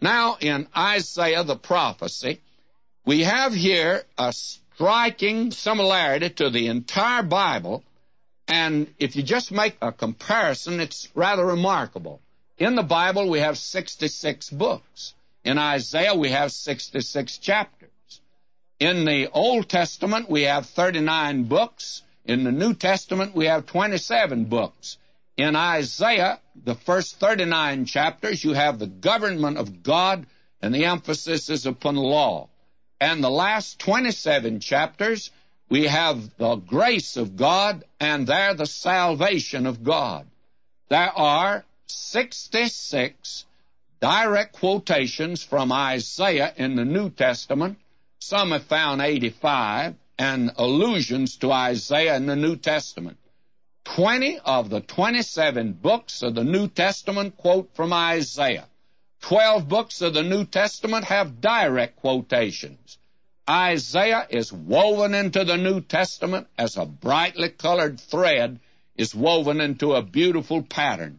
Now, in Isaiah the prophecy, we have here a striking similarity to the entire Bible, and if you just make a comparison, it's rather remarkable. In the Bible, we have 66 books. In Isaiah, we have 66 chapters. In the Old Testament, we have 39 books. In the New Testament, we have 27 books. In Isaiah, the first 39 chapters, you have the government of God, and the emphasis is upon law. And the last 27 chapters, we have the grace of God, and there the salvation of God. There are 66 direct quotations from Isaiah in the New Testament. Some have found 85, and allusions to Isaiah in the New Testament. 20 of the 27 books of the New Testament quote from Isaiah. 12 books of the New Testament have direct quotations. Isaiah is woven into the New Testament as a brightly colored thread is woven into a beautiful pattern.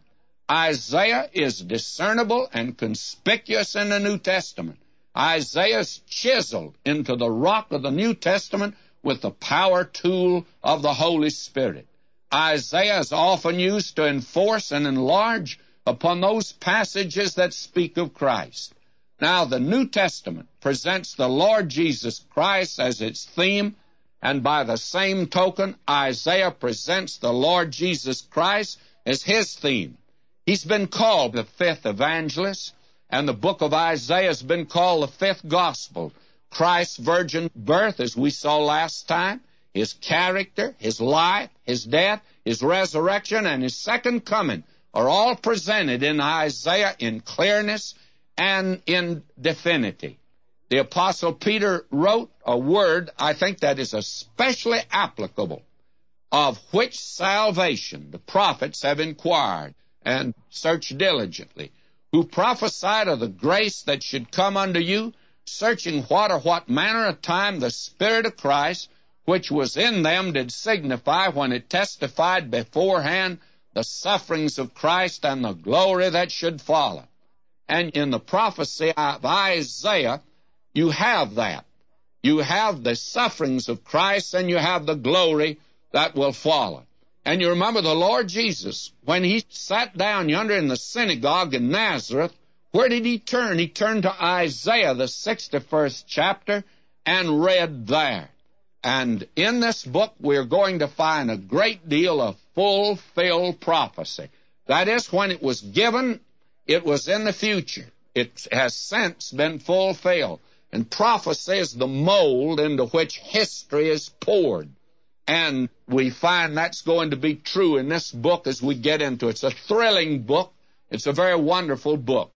Isaiah is discernible and conspicuous in the New Testament. Isaiah is chiseled into the rock of the New Testament with the power tool of the Holy Spirit. Isaiah is often used to enforce and enlarge upon those passages that speak of Christ. Now, the New Testament presents the Lord Jesus Christ as its theme, and by the same token, Isaiah presents the Lord Jesus Christ as his theme. He's been called the fifth evangelist, and the book of Isaiah has been called the fifth gospel. Christ's virgin birth, as we saw last time, his character, his life, his death, his resurrection, and his second coming are all presented in Isaiah in clearness and in definity. The Apostle Peter wrote a word, I think, that is especially applicable, of which salvation the prophets have inquired and searched diligently, who prophesied of the grace that should come unto you, searching what manner of time the Spirit of Christ, which was in them, did signify when it testified beforehand the sufferings of Christ and the glory that should follow. And in the prophecy of Isaiah, you have that. You have the sufferings of Christ, and you have the glory that will follow. And you remember the Lord Jesus, when he sat down yonder in the synagogue in Nazareth, where did he turn? He turned to Isaiah, the 61st chapter, and read there. And in this book, we're going to find a great deal of fulfilled prophecy. That is, when it was given, it was in the future. It has since been fulfilled. And prophecy is the mold into which history is poured. And we find that's going to be true in this book as we get into it. It's a thrilling book. It's a very wonderful book.